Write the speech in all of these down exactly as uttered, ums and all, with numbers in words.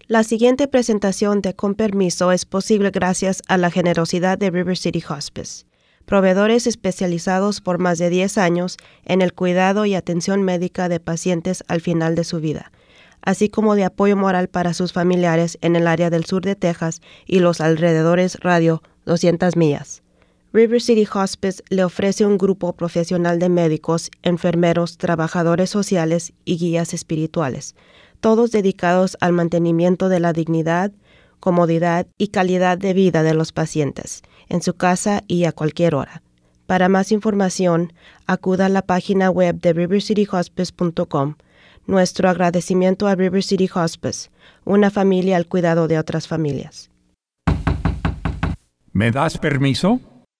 La siguiente presentación de Con Permiso es posible gracias a la generosidad de River City Hospice, proveedores especializados por más de diez años en el cuidado y atención médica de pacientes al final de su vida, así como de apoyo moral para sus familiares en el área del sur de Texas y los alrededores radio doscientas millas. River City Hospice le ofrece un grupo profesional de médicos, enfermeros, trabajadores sociales y guías espirituales, todos dedicados al mantenimiento de la dignidad, comodidad y calidad de vida de los pacientes, en su casa y a cualquier hora. Para más información, acuda a la página web de river city hospice punto com. Nuestro agradecimiento a River City Hospice, una familia al cuidado de otras familias. ¿Me das permiso?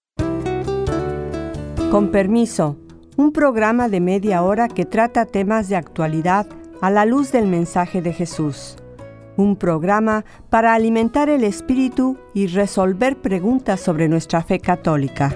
Con Permiso, un programa de media hora que trata temas de actualidad a la luz del mensaje de Jesús. Un programa para alimentar el espíritu y resolver preguntas sobre nuestra fe católica.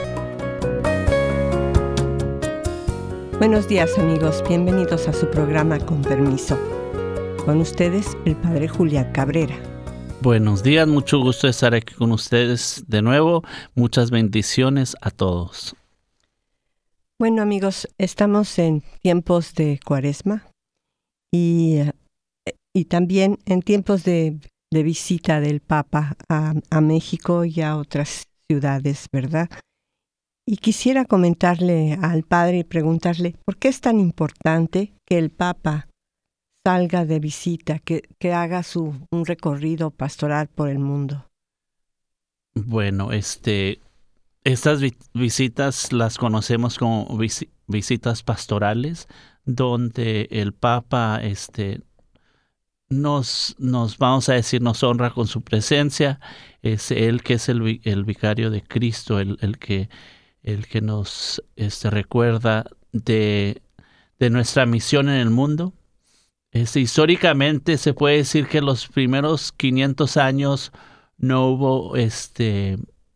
Buenos días, amigos. Bienvenidos a su programa Con Permiso. Con ustedes, el Padre Julián Cabrera. Buenos días, mucho gusto de estar aquí con ustedes de nuevo. Muchas bendiciones a todos. Bueno, amigos, estamos en tiempos de Cuaresma y, y también en tiempos de, de visita del Papa a, a México y a otras ciudades, ¿verdad? Y quisiera comentarle al Padre y preguntarle, ¿por qué es tan importante que el Papa salga de visita, que, que haga su, un recorrido pastoral por el mundo? Bueno, este... Estas vi- visitas las conocemos como vis- visitas pastorales, donde el Papa este, nos, nos, vamos a decir, nos honra con su presencia. Es él que es el, vi- el vicario de Cristo, el, el, que, el que nos este, recuerda de, de nuestra misión en el mundo. Este, históricamente se puede decir que los primeros quinientos años no hubo... este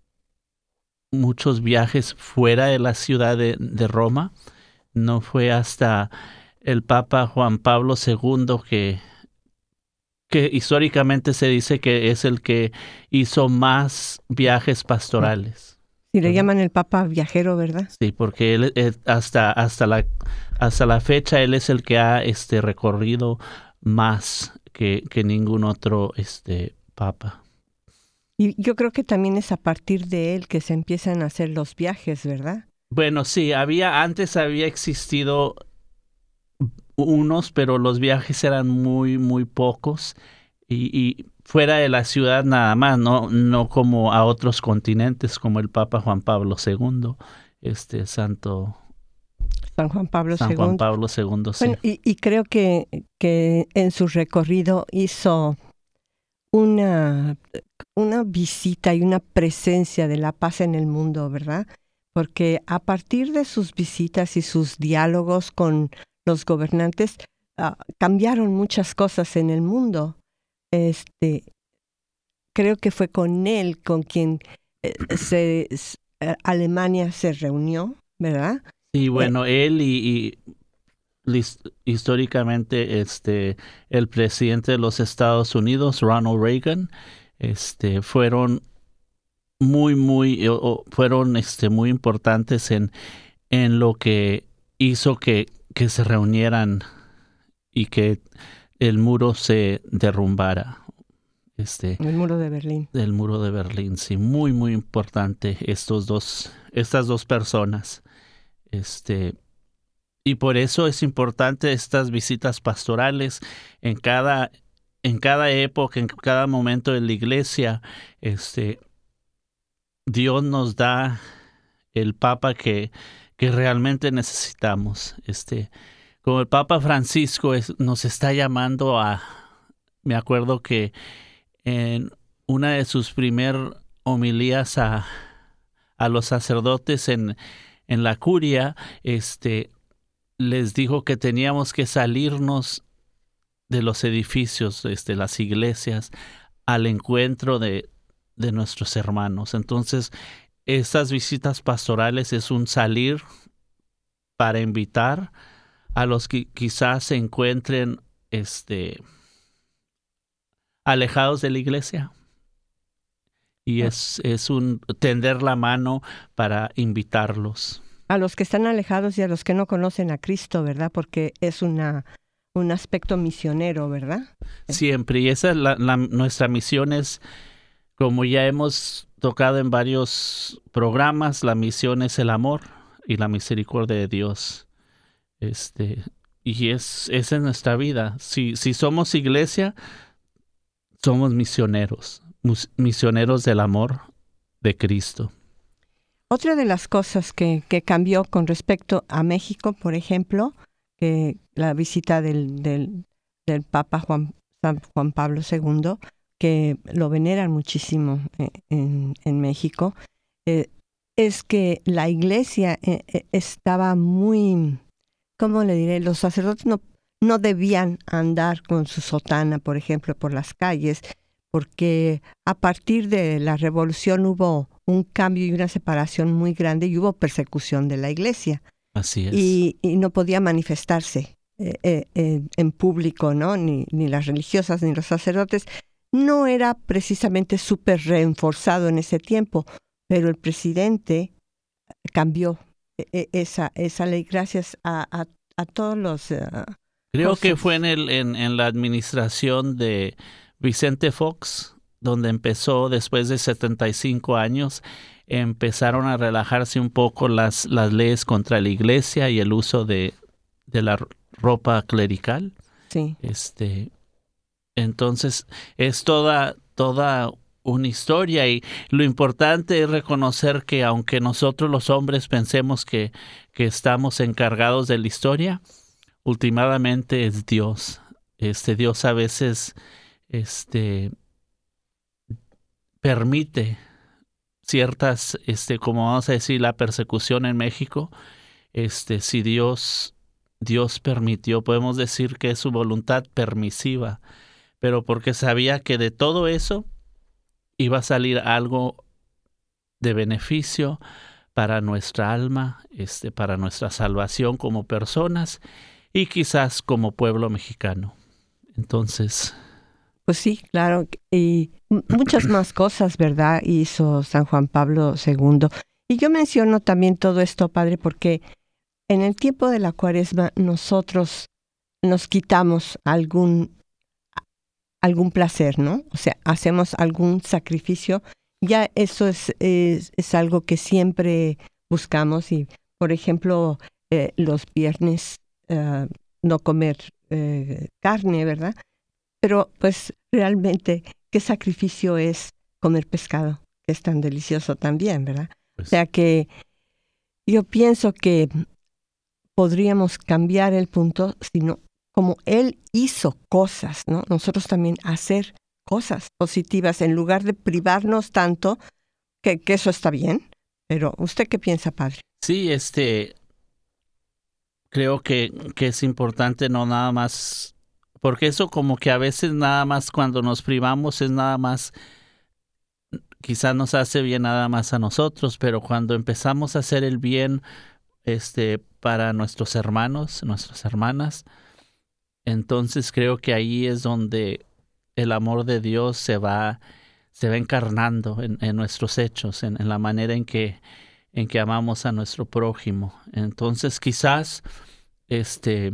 muchos viajes fuera de la ciudad de, de Roma. No fue hasta el Papa Juan Pablo segundo que, que históricamente se dice que es el que hizo más viajes pastorales. Y le llaman el Papa viajero, ¿verdad? Sí, porque él, él hasta, hasta, la, hasta la fecha él es el que ha este, recorrido más que, que ningún otro este, Papa. Y yo creo que también es a partir de él que se empiezan a hacer los viajes, ¿verdad? Bueno, sí, había antes había existido unos, pero los viajes eran muy, muy pocos y, y fuera de la ciudad nada más, no, no como a otros continentes como el Papa Juan Pablo segundo, este santo San Juan Pablo San segundo. Juan Pablo segundo, sí. Bueno, y, y creo que, que en su recorrido hizo una, una visita y una presencia de la paz en el mundo, ¿verdad? Porque a partir de sus visitas y sus diálogos con los gobernantes, uh, cambiaron muchas cosas en el mundo. Este, creo que fue con él con quien eh, se, eh, Alemania se reunió, ¿verdad? Sí, bueno, eh, él y... y... históricamente este el presidente de los Estados Unidos, Ronald Reagan, este fueron muy muy o, fueron este muy importantes en en lo que hizo que que se reunieran y que el muro se derrumbara. Este el muro de Berlín. El muro de Berlín, sí, muy muy importante estos dos estas dos personas. Este Y por eso es importante estas visitas pastorales en cada, en cada época, en cada momento de la iglesia. Este, Dios nos da el Papa que, que realmente necesitamos. Este, como el Papa Francisco es, nos está llamando a... Me acuerdo que en una de sus primeras homilías a, a los sacerdotes en, en la curia, este... les dijo que teníamos que salirnos de los edificios, de este, las iglesias, al encuentro de, de nuestros hermanos. Entonces, estas visitas pastorales es un salir para invitar a los que quizás se encuentren este, alejados de la iglesia. Y es, es un tender la mano para invitarlos. A los que están alejados y a los que no conocen a Cristo, ¿verdad? Porque es una, un aspecto misionero, ¿verdad? Siempre. Y esa es la, la, nuestra misión es, como ya hemos tocado en varios programas, la misión es el amor y la misericordia de Dios. Este, y es, esa es nuestra vida. Si, si somos iglesia, somos misioneros. Misioneros del amor de Cristo. Otra de las cosas que, que cambió con respecto a México, por ejemplo, que la visita del, del, del Papa Juan, San Juan Pablo segundo, que lo veneran muchísimo en, en México, eh, es que la iglesia eh, estaba muy, ¿cómo le diré? Los sacerdotes no, no debían andar con su sotana, por ejemplo, por las calles, porque a partir de la revolución hubo un cambio y una separación muy grande y hubo persecución de la iglesia. Así es. Y, y no podía manifestarse eh, eh, eh, en público, ¿no? Ni, ni las religiosas ni los sacerdotes. No era precisamente súper reenforzado en ese tiempo, pero el presidente cambió eh, esa, esa ley gracias a, a, a todos los... Uh, Creo cosas. que fue en, el, en, en la administración de Vicente Fox, donde empezó después de setenta y cinco años, empezaron a relajarse un poco las, las leyes contra la iglesia y el uso de, de la ropa clerical. Sí. Este, entonces, es toda, toda una historia y lo importante es reconocer que aunque nosotros los hombres pensemos que, que estamos encargados de la historia, últimamente es Dios. Este, Dios a veces... este permite ciertas, este, como vamos a decir, la persecución en México, este, si Dios, Dios permitió, podemos decir que es su voluntad permisiva, pero porque sabía que de todo eso iba a salir algo de beneficio para nuestra alma, este, para nuestra salvación como personas y quizás como pueblo mexicano. Entonces... Pues sí, claro, y muchas más cosas, ¿verdad? Hizo San Juan Pablo segundo. Y yo menciono también todo esto, Padre, porque en el tiempo de la Cuaresma nosotros nos quitamos algún, algún placer, ¿no? O sea, hacemos algún sacrificio. Ya eso es, es, es algo que siempre buscamos. Y, por ejemplo, eh, los viernes uh, no comer eh, carne, ¿verdad? Pero pues realmente, ¿qué sacrificio es comer pescado? Que es tan delicioso también, ¿verdad? Pues, o sea que yo pienso que podríamos cambiar el punto, sino como Él hizo cosas, ¿no? Nosotros también hacer cosas positivas en lugar de privarnos tanto, que, que eso está bien. Pero ¿usted qué piensa, Padre? Sí, este, creo que, que es importante no nada más... Porque eso como que a veces nada más cuando nos privamos es nada más, quizás nos hace bien nada más a nosotros, pero cuando empezamos a hacer el bien este, para nuestros hermanos, nuestras hermanas, entonces creo que ahí es donde el amor de Dios se va, se va encarnando en, en nuestros hechos, en, en la manera en que, en que amamos a nuestro prójimo. Entonces quizás este...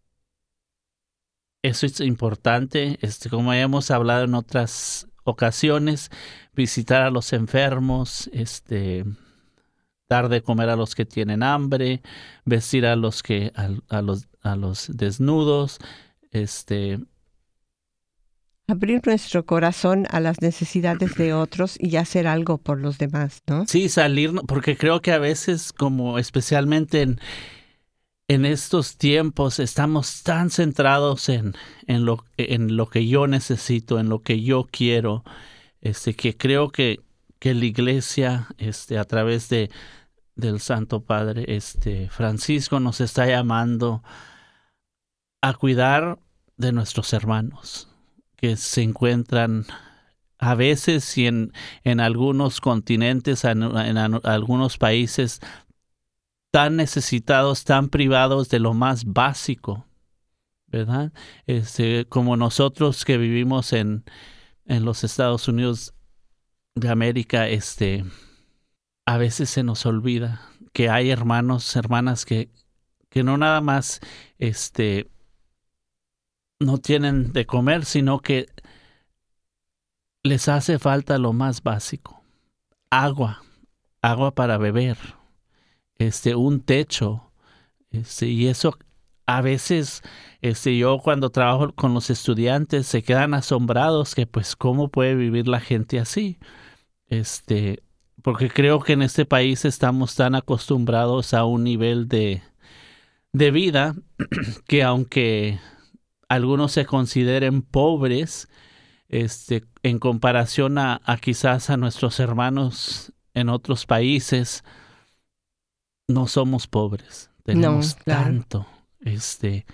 Eso es importante, este, como ya hemos hablado en otras ocasiones, visitar a los enfermos, este, dar de comer a los que tienen hambre, vestir a los que a, a los a los desnudos, este, abrir nuestro corazón a las necesidades de otros y hacer algo por los demás, ¿no? Sí, salir, porque creo que a veces, como especialmente en En estos tiempos estamos tan centrados en, en, lo, en lo que yo necesito, en lo que yo quiero, este, que creo que, que la iglesia, este, a través de, del Santo Padre este, Francisco, nos está llamando a cuidar de nuestros hermanos que se encuentran a veces y en, en algunos continentes, en, en, en algunos países, tan necesitados, tan privados de lo más básico, ¿verdad? Este, como nosotros que vivimos en, en los Estados Unidos de América, este, a veces se nos olvida que hay hermanos, hermanas que, que no nada más este, no tienen de comer, sino que les hace falta lo más básico: agua, agua para beber, este, un techo, este, y eso a veces, este, yo cuando trabajo con los estudiantes se quedan asombrados que pues cómo puede vivir la gente así, este, porque creo que en este país estamos tan acostumbrados a un nivel de, de vida que aunque algunos se consideren pobres, este, en comparación a, a quizás a nuestros hermanos en otros países, no somos pobres, tenemos No, claro. tanto, este,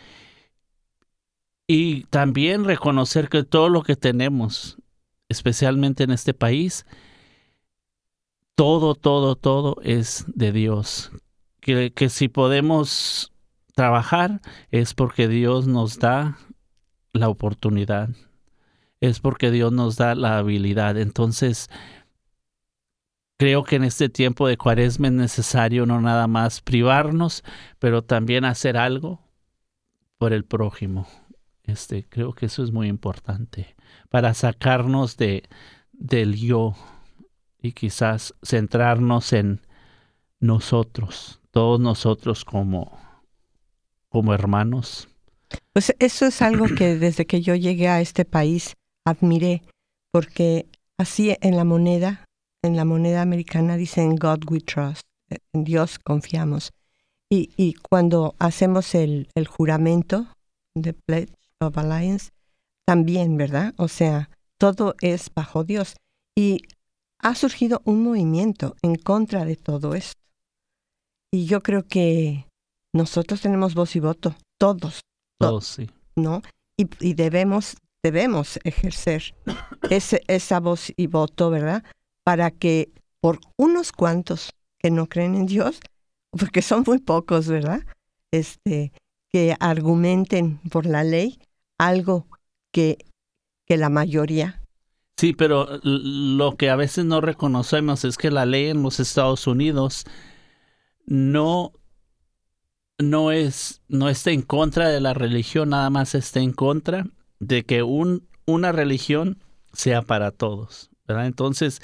y también reconocer que todo lo que tenemos, especialmente en este país, todo, todo, todo es de Dios. Que, que si podemos trabajar es porque Dios nos da la oportunidad, es porque Dios nos da la habilidad. Entonces, creo que en este tiempo de Cuaresma es necesario no nada más privarnos, pero también hacer algo por el prójimo. Este, creo que eso es muy importante para sacarnos de, del yo y quizás centrarnos en nosotros, todos nosotros como, como hermanos. Pues eso es algo que desde que yo llegué a este país admiré, porque así en la moneda, en la moneda americana dicen God we trust, en Dios confiamos. Y, y cuando hacemos el, el juramento de Pledge of Allegiance, también, ¿verdad? O sea, todo es bajo Dios. Y ha surgido un movimiento en contra de todo esto. Y yo creo que nosotros tenemos voz y voto, todos. Todos, sí. ¿No? Y, y debemos, debemos ejercer ese, esa voz y voto, ¿verdad? Para que por unos cuantos que no creen en Dios, porque son muy pocos, ¿verdad? Este, que argumenten por la ley algo que, que la mayoría. Sí, pero lo que a veces no reconocemos es que la ley en los Estados Unidos no, no, es, no está en contra de la religión, nada más está en contra de que un, una religión sea para todos, ¿verdad? Entonces,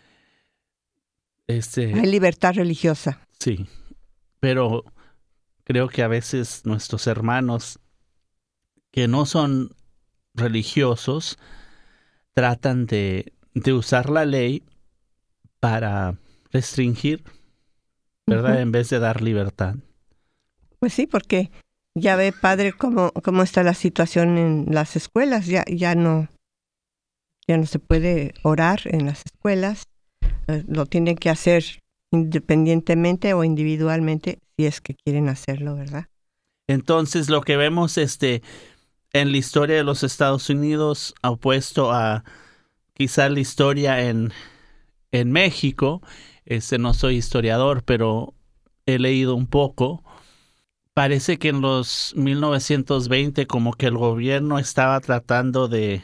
este, hay libertad religiosa. Sí, pero creo que a veces nuestros hermanos que no son religiosos tratan de, de usar la ley para restringir, ¿verdad? Uh-huh. En vez de dar libertad. Pues sí, porque ya ve, padre, cómo, cómo está la situación en las escuelas. Ya, ya no, ya no se puede orar en las escuelas. Eh, lo tienen que hacer independientemente o individualmente, si es que quieren hacerlo, ¿verdad? Entonces, lo que vemos este, en la historia de los Estados Unidos, opuesto a quizá la historia en, en México, este, no soy historiador, pero he leído un poco. Parece que en los mil novecientos veinte como que el gobierno estaba tratando de,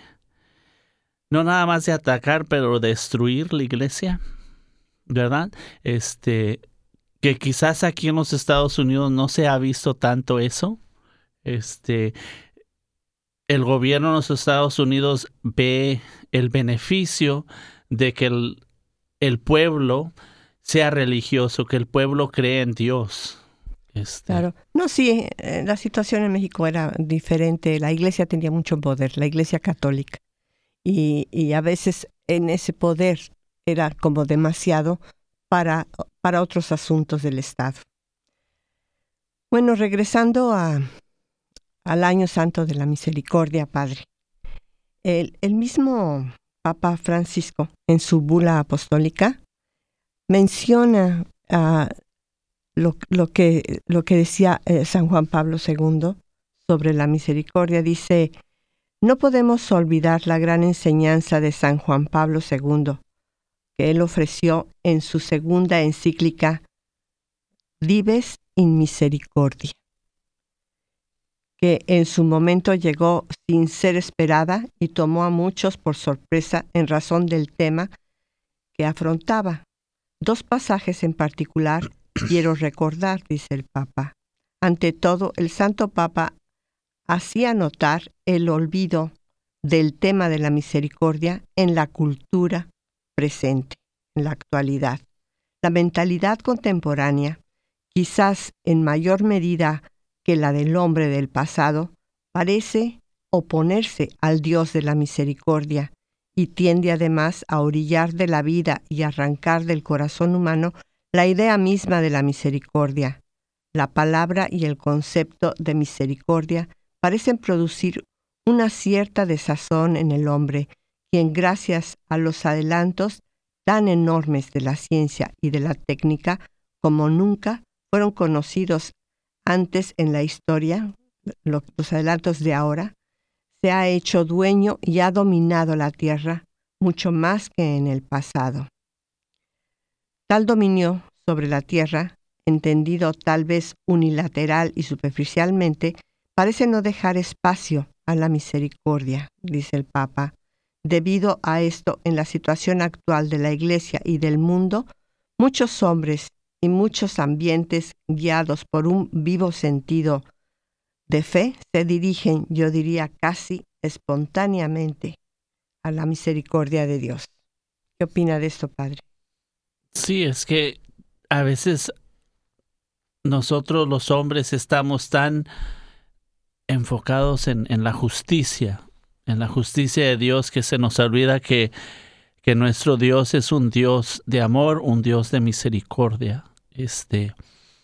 no nada más de atacar, pero destruir la iglesia, ¿verdad? Este, que quizás aquí en los Estados Unidos no se ha visto tanto eso. Este, el gobierno de los Estados Unidos ve el beneficio de que el, el pueblo sea religioso, que el pueblo cree en Dios. Este. Claro. No, sí, eh, la situación en México era diferente. La iglesia tenía mucho poder, la iglesia católica. Y, y a veces en ese poder era como demasiado para, para otros asuntos del Estado. Bueno, regresando a, al Año Santo de la Misericordia, Padre. El, el mismo Papa Francisco, en su bula apostólica, menciona a uh, Lo, lo, que, lo que decía eh, San Juan Pablo segundo sobre la misericordia. Dice, no podemos olvidar la gran enseñanza de San Juan Pablo segundo, que él ofreció en su segunda encíclica, Dives in Misericordia, que en su momento llegó sin ser esperada y tomó a muchos por sorpresa en razón del tema que afrontaba. Dos pasajes en particular quiero recordar, dice el Papa. Ante todo, el Santo Papa hacía notar el olvido del tema de la misericordia en la cultura presente, en la actualidad. La mentalidad contemporánea, quizás en mayor medida que la del hombre del pasado, parece oponerse al Dios de la misericordia y tiende además a orillar de la vida y arrancar del corazón humano la idea misma de la misericordia. La palabra y el concepto de misericordia parecen producir una cierta desazón en el hombre, quien gracias a los adelantos tan enormes de la ciencia y de la técnica como nunca fueron conocidos antes en la historia, los adelantos de ahora, se ha hecho dueño y ha dominado la tierra mucho más que en el pasado. Tal dominio sobre la tierra, entendido tal vez unilateral y superficialmente, parece no dejar espacio a la misericordia, dice el Papa. Debido a esto, en la situación actual de la Iglesia y del mundo, muchos hombres y muchos ambientes guiados por un vivo sentido de fe se dirigen, yo diría casi espontáneamente, a la misericordia de Dios. ¿Qué opina de esto, Padre? Sí, es que a veces nosotros los hombres estamos tan enfocados en, en la justicia, en la justicia de Dios, que se nos olvida que, que nuestro Dios es un Dios de amor, un Dios de misericordia. Este,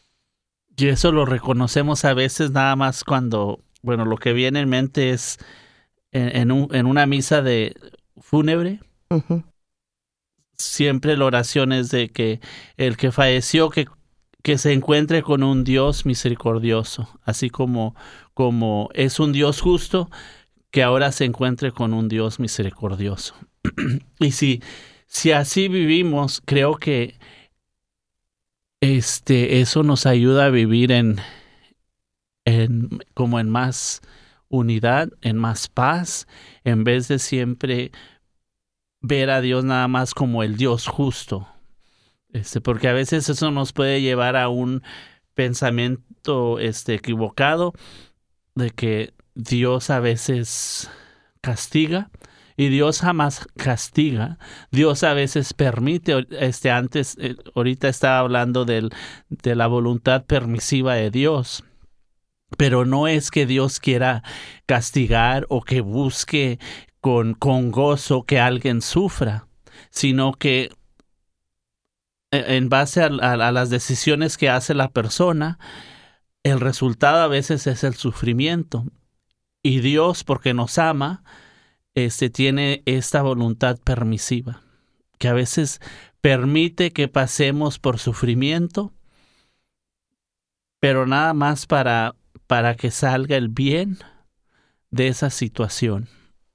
y eso lo reconocemos a veces nada más cuando, bueno, lo que viene en mente es en, en, un, en una misa de fúnebre. Uh-huh. Siempre la oración es de que el que falleció, que, que se encuentre con un Dios misericordioso, así como, como es un Dios justo, que ahora se encuentre con un Dios misericordioso. Y si, si así vivimos, creo que este, eso nos ayuda a vivir en, en, como en más unidad, en más paz, en vez de siempre ver a Dios nada más como el Dios justo. Este, porque a veces eso nos puede llevar a un pensamiento este, equivocado de que Dios a veces castiga, y Dios jamás castiga. Dios a veces permite, este, antes, eh, ahorita estaba hablando del, de la voluntad permisiva de Dios, pero no es que Dios quiera castigar o que busque con, con gozo que alguien sufra, sino que en base a, a, a las decisiones que hace la persona, el resultado a veces es el sufrimiento. Y Dios, porque nos ama, este, tiene esta voluntad permisiva, que a veces permite que pasemos por sufrimiento, pero nada más para, para que salga el bien de esa situación.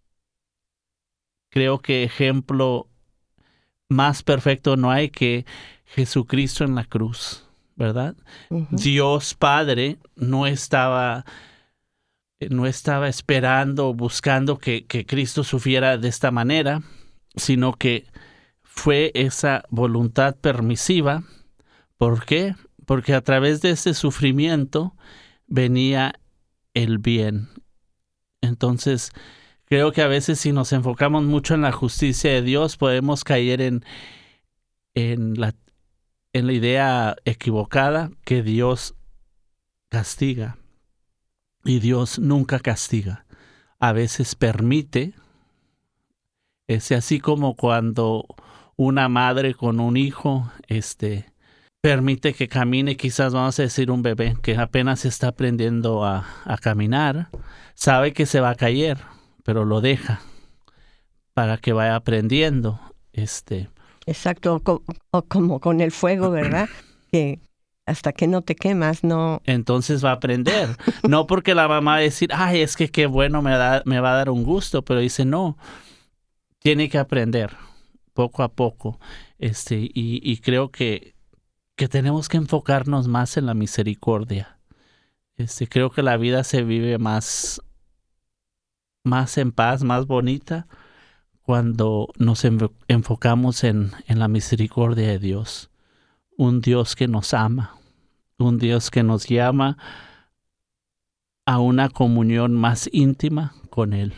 Creo que ejemplo más perfecto no hay que Jesucristo en la cruz, ¿verdad? Uh-huh. Dios Padre no estaba... no estaba esperando, buscando que, que Cristo sufriera de esta manera, sino que fue esa voluntad permisiva. ¿Por qué? Porque a través de ese sufrimiento venía el bien. Entonces, creo que a veces si nos enfocamos mucho en la justicia de Dios, podemos caer en, en, la, en la idea equivocada que Dios castiga. Y Dios nunca castiga. A veces permite. Es así como cuando una madre con un hijo este, permite que camine, quizás vamos a decir un bebé que apenas está aprendiendo a, a caminar, sabe que se va a caer, pero lo deja para que vaya aprendiendo. Este. Exacto, co- o como con el fuego, ¿verdad? que hasta que no te quemas, no... Entonces va a aprender. No porque la mamá va a decir, ay, es que qué bueno, me, da, me va a dar un gusto, pero dice, no, tiene que aprender poco a poco. Este, y, y creo que, que tenemos que enfocarnos más en la misericordia. Este, creo que la vida se vive más, más en paz, más bonita, cuando nos env- enfocamos en, en la misericordia de Dios. Un Dios que nos ama, un Dios que nos llama a una comunión más íntima con Él.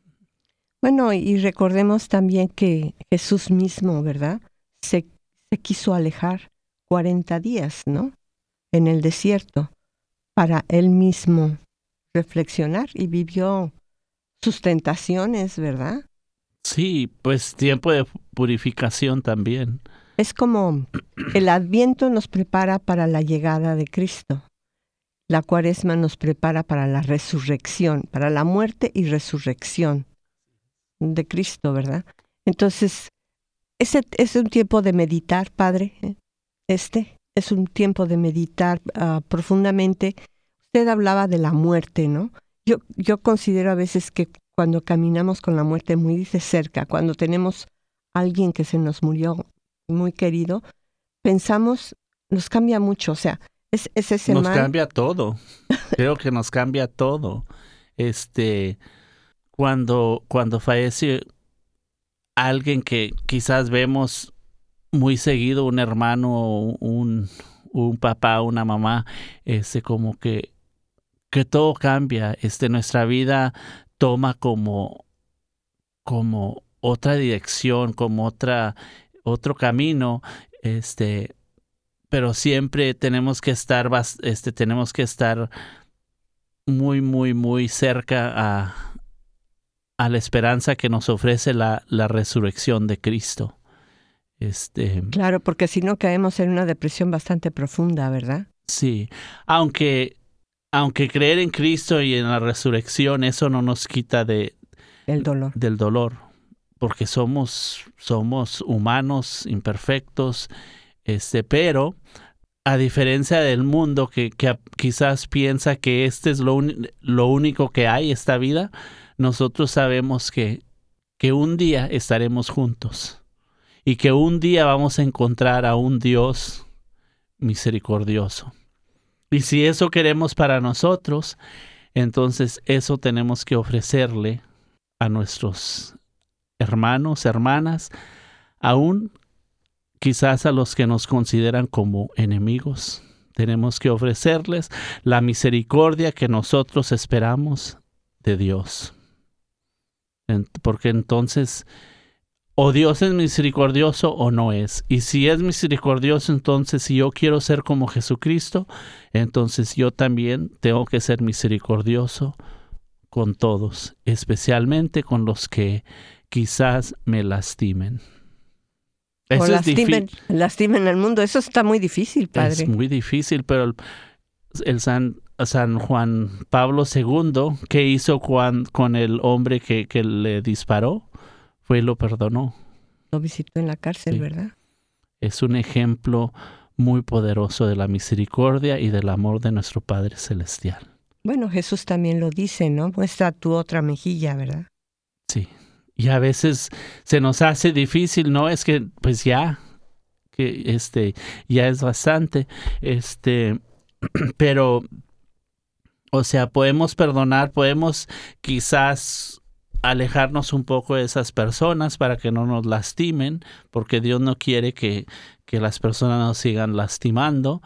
Bueno, y recordemos también que Jesús mismo, ¿verdad? Se, se quiso alejar cuarenta días, ¿no? En el desierto, para Él mismo reflexionar, y vivió sus tentaciones, ¿verdad? Sí, pues tiempo de purificación también. Es como el Adviento nos prepara para la llegada de Cristo. La Cuaresma nos prepara para la resurrección, para la muerte y resurrección de Cristo, ¿verdad? Entonces, ese es un tiempo de meditar, Padre. Este es un tiempo de meditar uh, profundamente. Usted hablaba de la muerte, ¿no? Yo, yo considero a veces que cuando caminamos con la muerte muy de cerca, cuando tenemos a alguien que se nos murió muy querido, pensamos, nos cambia mucho, o sea, es, es ese Nos mal. cambia todo. Creo que nos cambia todo. Este, cuando, cuando fallece alguien que quizás vemos muy seguido, un hermano, un, un papá, una mamá, este, como que, que todo cambia. Este, nuestra vida toma como, como otra dirección, como otra, otro camino, este, pero siempre tenemos que estar, este, tenemos que estar muy, muy, muy cerca a, a la esperanza que nos ofrece la, la resurrección de Cristo. Este, claro, porque si no caemos en una depresión bastante profunda, ¿verdad? Sí, aunque, aunque creer en Cristo y en la resurrección, eso no nos quita de, el dolor. del dolor, porque somos, somos humanos, imperfectos, este, pero a diferencia del mundo que, que quizás piensa que este es lo, un, lo único que hay, esta vida, nosotros sabemos que, que un día estaremos juntos y que un día vamos a encontrar a un Dios misericordioso. Y si eso queremos para nosotros, entonces eso tenemos que ofrecerle a nuestros hermanos, hermanas, aún quizás a los que nos consideran como enemigos. Tenemos que ofrecerles la misericordia que nosotros esperamos de Dios. Porque entonces, o Dios es misericordioso o no es. Y si es misericordioso, entonces si yo quiero ser como Jesucristo, entonces yo también tengo que ser misericordioso con todos, especialmente con los que quizás me lastimen. Eso o es lastimen, lastimen al mundo. Eso está muy difícil, Padre. Es muy difícil, pero el, el San, San Juan Pablo segundo, ¿qué hizo con, con el hombre que, que le disparó? Fue y lo perdonó. Lo visitó en la cárcel, sí. ¿Verdad? Es un ejemplo muy poderoso de la misericordia y del amor de nuestro Padre Celestial. Bueno, Jesús también lo dice, ¿no? Muestra tu otra mejilla, ¿verdad? Sí. Y a veces se nos hace difícil, ¿no? Es que, pues ya, que este, ya es bastante, este, pero, o sea, podemos perdonar, podemos quizás alejarnos un poco de esas personas para que no nos lastimen, porque Dios no quiere que, que las personas nos sigan lastimando,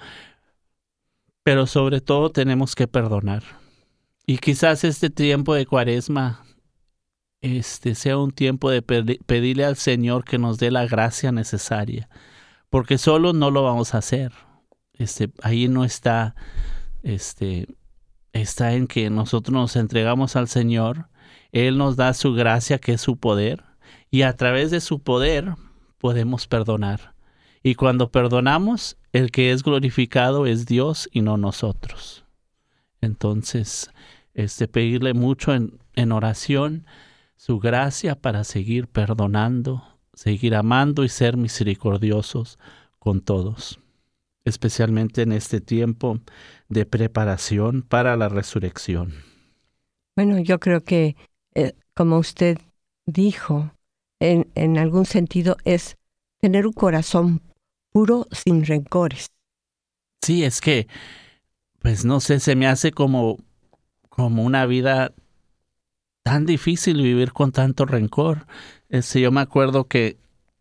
pero sobre todo tenemos que perdonar. Y quizás este tiempo de Cuaresma este sea un tiempo de pedirle al Señor que nos dé la gracia necesaria, porque solo no lo vamos a hacer. Este, ahí no está, este, está en que nosotros nos entregamos al Señor, Él nos da su gracia, que es su poder, y a través de su poder podemos perdonar. Y cuando perdonamos, el que es glorificado es Dios y no nosotros. Entonces, este, pedirle mucho en, en oración su gracia para seguir perdonando, seguir amando y ser misericordiosos con todos, especialmente en este tiempo de preparación para la resurrección. Bueno, yo creo que, eh, como usted dijo, en, en algún sentido es tener un corazón puro sin rencores. Sí, es que pues no sé, se me hace como, como una vida tan difícil vivir con tanto rencor. Este, yo me acuerdo que,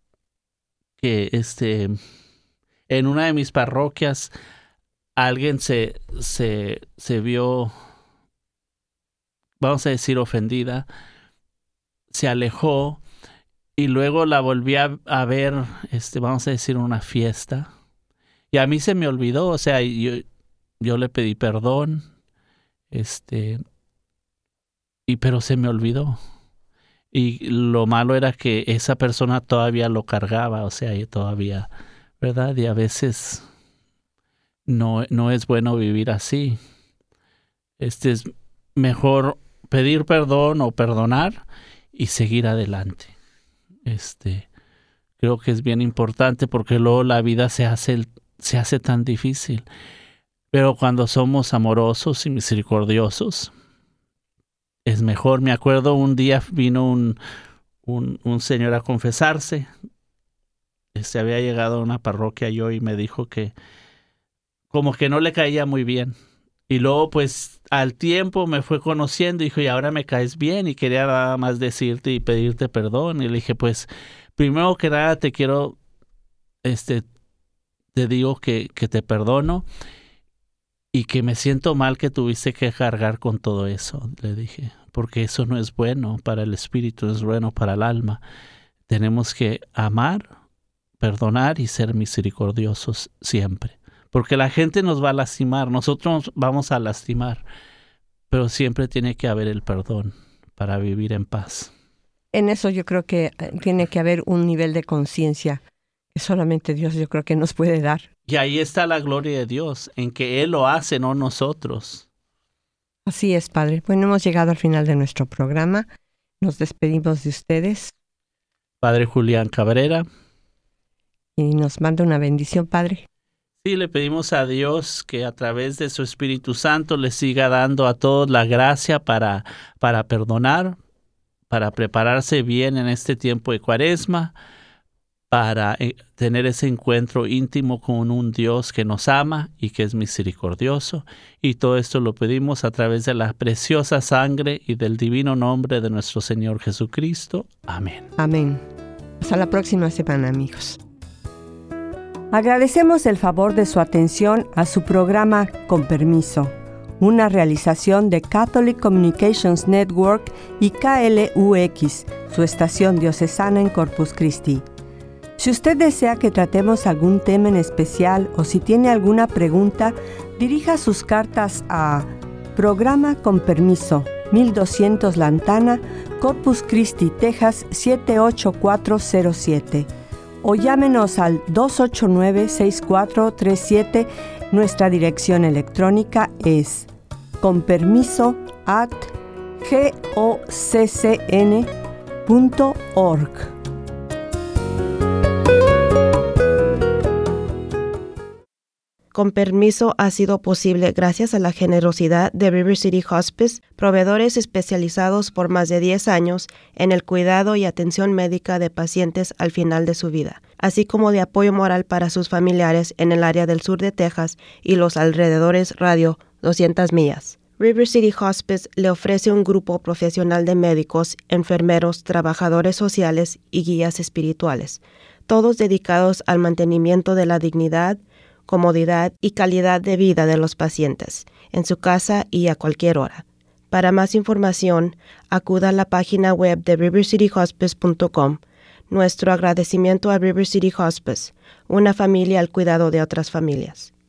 que este, en una de mis parroquias alguien se, se, se vio, vamos a decir, ofendida, se alejó y luego la volví a, a ver, este, vamos a decir, en una fiesta. Y a mí se me olvidó, o sea, yo, yo le pedí perdón, este, y pero se me olvidó. Y lo malo era que esa persona todavía lo cargaba, o sea, y todavía, ¿verdad? Y a veces no, no es bueno vivir así. Este es mejor pedir perdón o perdonar y seguir adelante. Este, creo que es bien importante porque luego la vida se hace el se hace tan difícil. Pero cuando somos amorosos y misericordiosos, es mejor. Me acuerdo un día vino un, un, un señor a confesarse. Se había llegado a una parroquia yo y me dijo que como que no le caía muy bien. Y luego pues al tiempo me fue conociendo y dijo, y ahora me caes bien, y quería nada más decirte y pedirte perdón. Y le dije, pues primero que nada te quiero este te digo que, que te perdono y que me siento mal que tuviste que cargar con todo eso, le dije, porque eso no es bueno para el espíritu, no es bueno para el alma. Tenemos que amar, perdonar y ser misericordiosos siempre, porque la gente nos va a lastimar, nosotros vamos a lastimar, pero siempre tiene que haber el perdón para vivir en paz. En eso yo creo que tiene que haber un nivel de conciencia que solamente Dios yo creo que nos puede dar. Y ahí está la gloria de Dios, en que Él lo hace, no nosotros. Así es, Padre. Bueno, hemos llegado al final de nuestro programa. Nos despedimos de ustedes. Padre Julián Cabrera. Y nos manda una bendición, Padre. Sí, le pedimos a Dios que a través de su Espíritu Santo le siga dando a todos la gracia para, para perdonar, para prepararse bien en este tiempo de Cuaresma, para tener ese encuentro íntimo con un Dios que nos ama y que es misericordioso. Y todo esto lo pedimos a través de la preciosa sangre y del divino nombre de nuestro Señor Jesucristo. Amén. Amén. Hasta la próxima semana, amigos. Agradecemos el favor de su atención a su programa Con Permiso, una realización de Catholic Communications Network y K L U X, su estación diocesana en Corpus Christi. Si usted desea que tratemos algún tema en especial o si tiene alguna pregunta, dirija sus cartas a Programa Con Permiso, mil doscientos Lantana, Corpus Christi, Texas siete ocho cuatro cero siete, o llámenos al dos ocho nueve, seis cuatro tres siete. Nuestra dirección electrónica es conpermiso arroba goccn punto org. Con Permiso ha sido posible gracias a la generosidad de River City Hospice, proveedores especializados por más de diez años en el cuidado y atención médica de pacientes al final de su vida, así como de apoyo moral para sus familiares en el área del sur de Texas y los alrededores radio doscientas millas. River City Hospice le ofrece un grupo profesional de médicos, enfermeros, trabajadores sociales y guías espirituales, todos dedicados al mantenimiento de la dignidad, comodidad y calidad de vida de los pacientes, en su casa y a cualquier hora. Para más información, acuda a la página web de river city hospice punto com. Nuestro agradecimiento a River City Hospice, una familia al cuidado de otras familias.